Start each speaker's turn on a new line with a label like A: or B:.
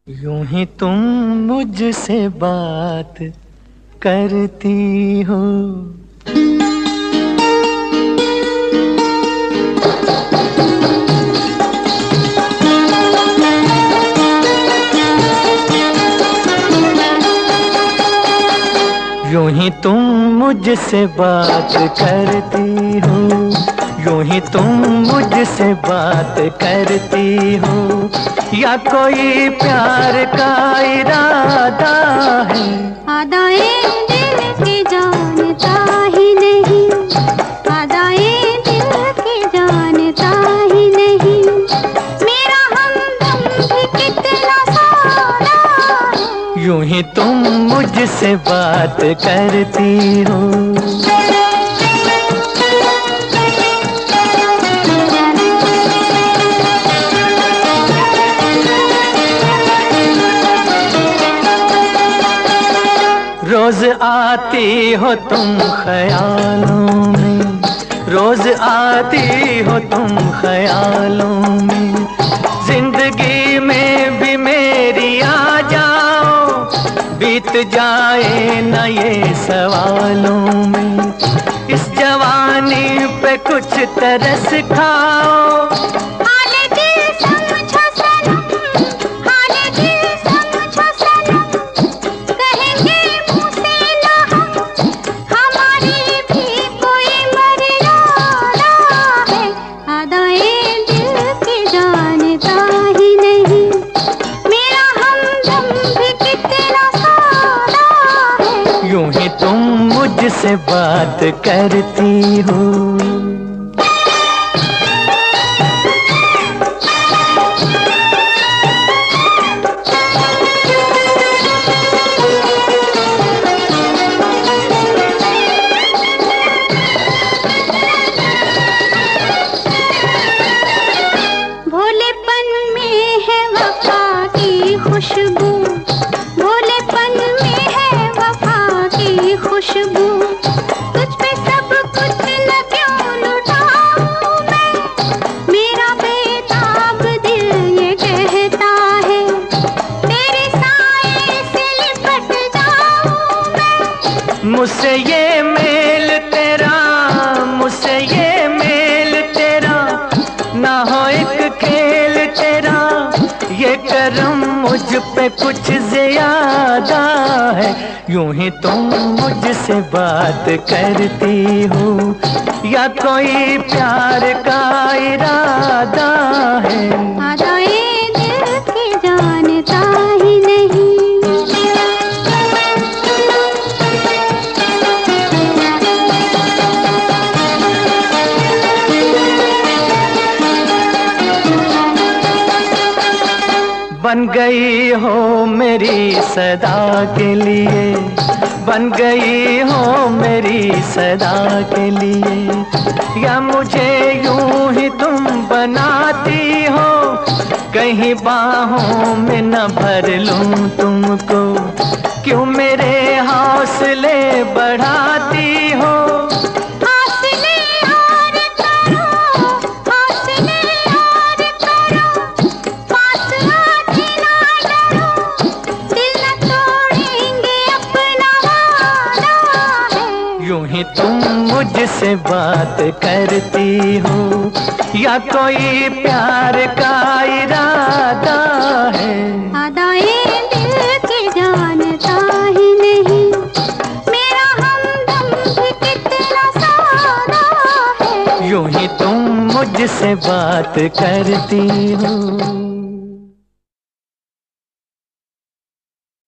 A: यूं ही तुम मुझसे बात करती हो, यूं ही तुम मुझसे बात करती हो, यूं ही तुम मुझसे बात करती हो, या कोई प्यार का इरादा है?
B: आदाए दिल की जानता ही नहीं, आदाए दिल की जानता ही नहीं, मेरा हमदम भी कितना सादा है।
A: यूं ही तुम मुझसे बात करती हो। रोज आती हो तुम ख्यालों में, रोज आती हो तुम ख्यालों में, जिंदगी में भी मेरी आ जाओ, बीत जाए न ये सवालों में, इस जवानी पे कुछ तरस खाओ। यूं ही तुम मुझसे बात करती हो।
B: भोलेपन में है वफा की खुशबू, भोलेपन में है वफा की खुशबू, तुझ पे सब कुछ न क्यों लुटाऊं मैं, मेरा बेताब दिल ये कहता है, तेरे साए से लिपट जाऊं मैं।
A: मुझसे ये मेल तेरा, मुझसे ये मेल तेरा, ना हो एक खेल तेरा, ये करम मुझ पे कुछ ज्यादा है। यूं ही तुम मुझसे बात करती हो, या कोई प्यार का इरादा है?
B: आदाए दिल की जानता ही नहीं।
A: बन गई हो मेरी सदा के लिए, बन गई हो मेरी सदा के लिए, या मुझे यूं ही तुम बनाती हो, कहीं बाहों में न भर लूं तुमको, क्यों मेरे हौसले बढ़ाती हो? यूं ही तुम मुझसे बात करती हो, या कोई प्यार का इरादा है?
B: आदाए दिल की जानता ही नहीं, मेरा हमदम भी कितना सादा है।
A: यूं ही तुम मुझसे बात करती हो।